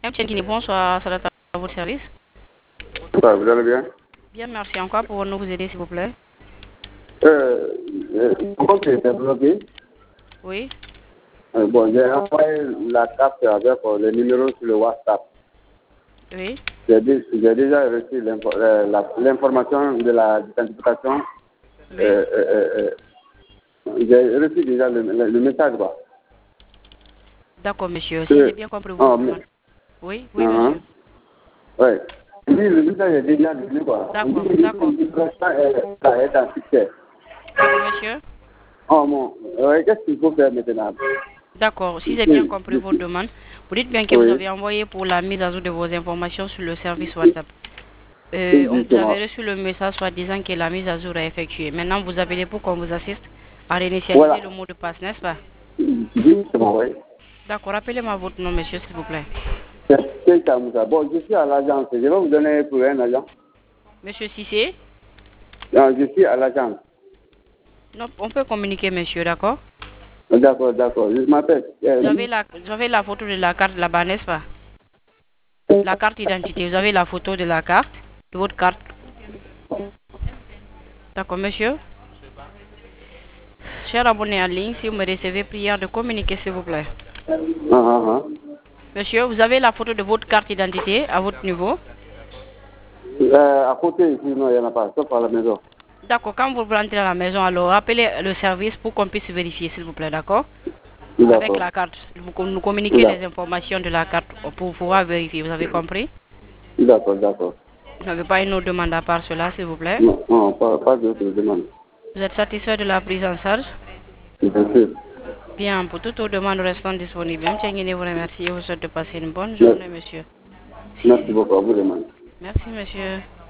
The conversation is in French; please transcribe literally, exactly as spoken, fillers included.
M. Tchenkini, bonsoir, ça à votre service. Ça, vous allez bien? Bien, merci. Encore pour nous vous aider, s'il vous plaît. Euh, euh, comment c'est développé? Oui. Euh, bon, j'ai envoyé la carte avec euh, le numéro sur le WhatsApp. Oui. J'ai déjà reçu l'information de la identification. Oui. Euh, euh, euh, j'ai reçu déjà le, le, le message, quoi. D'accord, monsieur. Si Euh, j'ai bien compris votre oh, demande. mais, Oui, oui, uh -huh. monsieur. Oui. Oui, le message est déjà donné, quoi. D'accord, d'accord. Ça est en succès. D'accord, monsieur. Oh, bon. Ouais, qu'est-ce qu'il faut faire maintenant? D'accord, si j'ai bien compris votre demande, vous dites bien que oui. vous avez envoyé pour la mise à jour de vos informations sur le service WhatsApp. Euh, on vous Exactement. avait reçu le message soit disant que la mise à jour est effectuée. Maintenant, vous appelez pour qu'on vous assiste à réinitialiser Voilà. le mot de passe, n'est-ce pas? Justement, oui. D'accord, rappelez-moi votre nom, monsieur, s'il vous plaît. C'est ça, Moussa. Bon, je suis à l'agence. Je vais vous donner pour un agent. Monsieur Cissé? Non, je suis à l'agence. Non, on peut communiquer, monsieur, d'accord? D'accord, d'accord. Je m'appelle. Vous avez la, vous avez la photo de la carte là-bas, n'est-ce pas? La carte d'identité. Vous avez la photo de la carte, de votre carte. D'accord, monsieur? Cher abonné en ligne, si vous me recevez, prière de communiquer, s'il vous plaît. Ah, ah, ah. Monsieur, vous avez la photo de votre carte d'identité à votre niveau? Euh, à côté, ici, non, il n'y en a pas, sauf à la maison. D'accord, quand vous rentrez à la maison, alors appelez le service pour qu'on puisse vérifier, s'il vous plaît, d'accord? Avec la carte, vous nous communiquez les informations de la carte pour pouvoir vérifier, vous avez compris? D'accord, d'accord. Vous n'avez pas une autre demande à part cela, s'il vous plaît? Non, non, pas, pas d'autre demande. Vous êtes satisfait de la prise en charge? Bien sûr. Bien, pour toutes vos demandes restant disponibles. M. Tchengini vous remercie et vous souhaite de passer une bonne journée, monsieur. Merci beaucoup, à vous de même. Merci, monsieur.